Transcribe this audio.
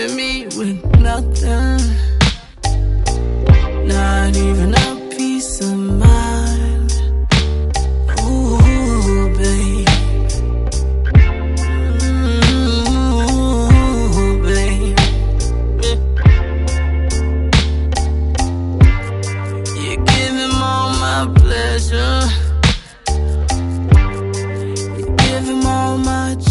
leaving me with nothing, not even a peace of mind. Ooh, babe. Ooh, babe. You give him all my pleasure, you give him all my